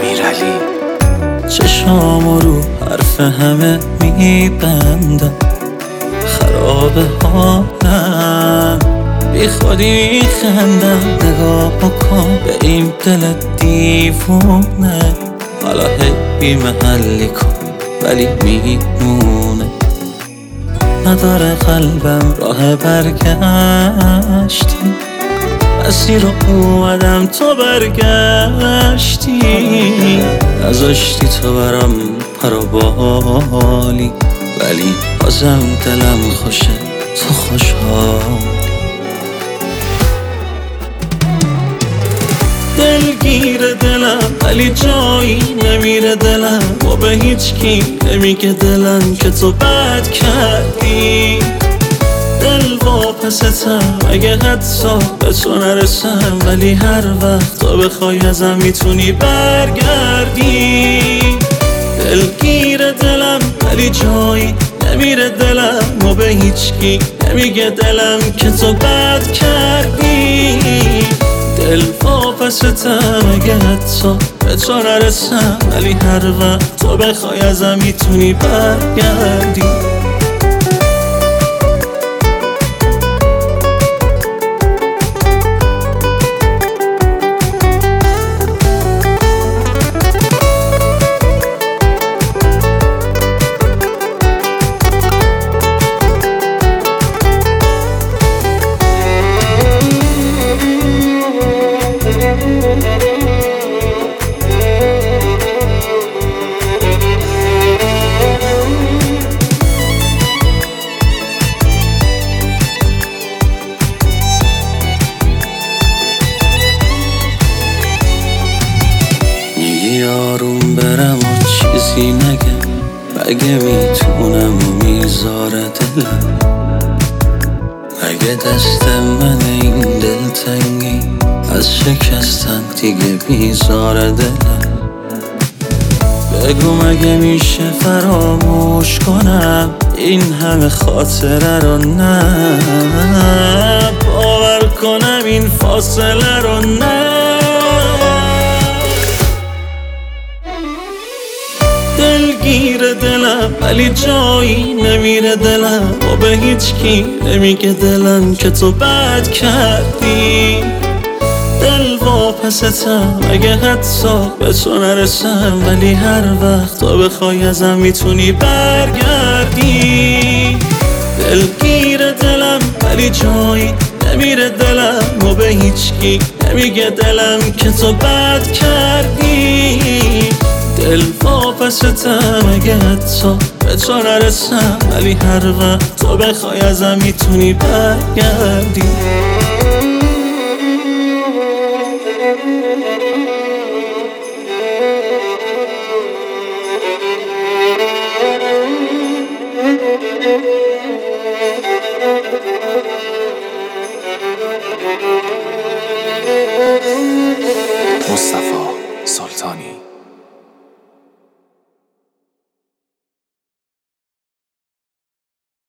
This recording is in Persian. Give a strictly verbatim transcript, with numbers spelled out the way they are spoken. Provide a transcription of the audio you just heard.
امیرعلی. چشام رو حرف همه میبندم، خراب حالم، بی خودی میخندم. نگاه بکن به این دل دیوونه، حالا هی بی محلی کن ولی میمونه. نداره قلبم راه برگشتی، مسیر رو اومدم تو برگشتی. نذاشتی تو برام پروبالی، ولی بازم دلم خوشه تو خوشحالی. دلگیر دلم ولی جایی نمیره دلم، و به هیچ کی نمیگه دلم که تو بد کردی. دل واپستم اگه حتی به تو نرسم، ولی هر وقت تو بخوای ازم میتونی برگردی. دلگیر دلم ولی جایی نمیره دلم، و به هیچ کی نمیگه دلم که تو بد کردی. دل واپستم اگه حتی به تو نرسم، ولی هر وقت تو بخوای ازم میتونی برگردی. آروم برم و چیزی نگم، مگه میتونم و میذاره دلم؟ مگه دست من این دلتنگی از شکستن دیگه بیزاره دلم؟ بگو مگه میشه فراموش کنم این همه خاطره رو؟ نه باور کنم این فاصله رو، نه. دلگیر دلم ولی جایی نمیره دلم، و به هیچ کی نمیگه دلم که تو بد کردی. دل واپستم اگه حتی به تو نرسم، ولی هر وقت تو بخوای ازم میتونی برگردی. دلگیر دلم ولی جایی نمیره دلم، و به هیچ کی نمیگه دلم که تو بد کردی. دل واپستم اگه حتی به تو نرسم، ولی هر وقت تو بخوای ازم میتونی برگردی. مصطفی سلطانی.